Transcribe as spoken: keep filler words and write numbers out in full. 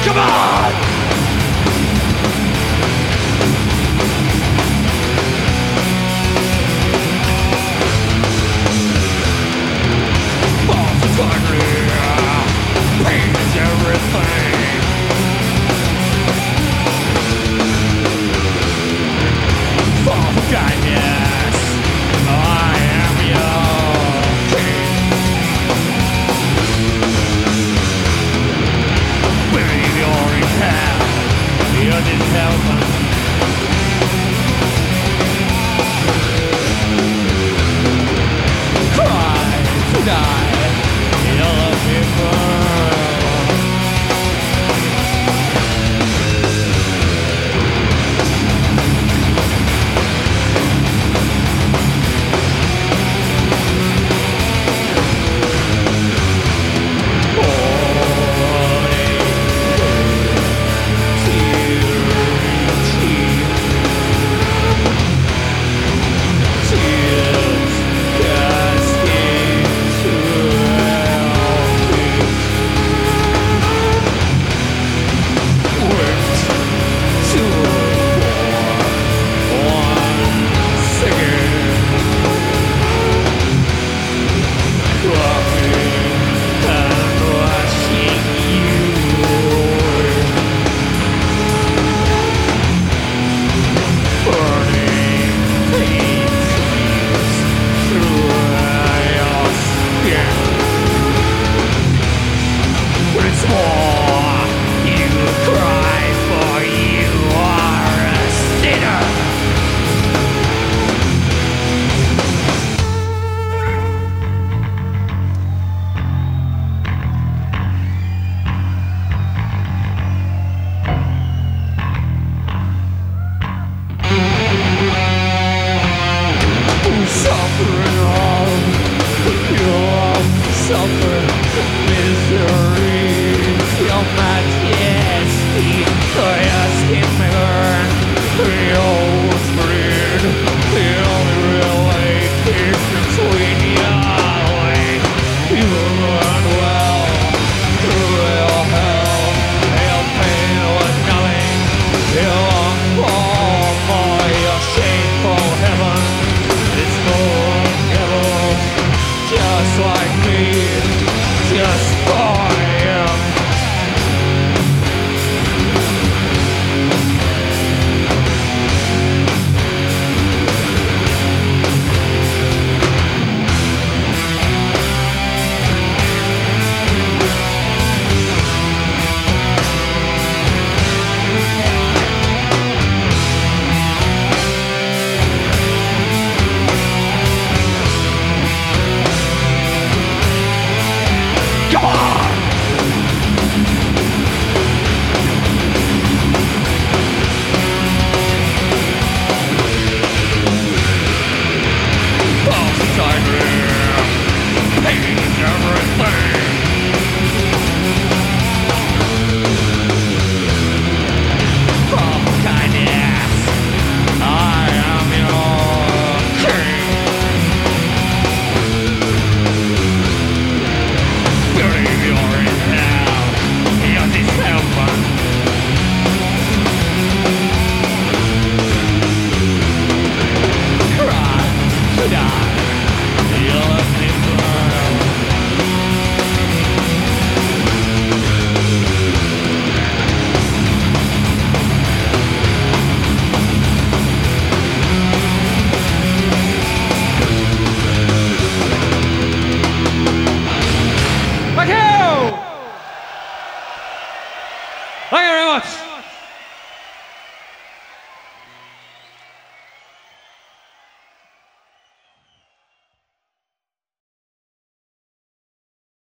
Come on! False integrity, pain is everything. False kindness, I am your king. Believe you're in hell, you're in heaven. Cry to die, you're a people. Suffering all, you suffer misery. Your majesty, your skin may burn, your breed. The only real lake is between Yahweh. You run well through real hell. Your pain was nothing. You long for more. Your shameful heaven. It's more devils, just like me, just for you. Come on! False integrity, pain is everything. False kindness, I am your king. Believe you're in hell, you're this heaven. Cry to die, you're a people. Thank you! Thank you very much.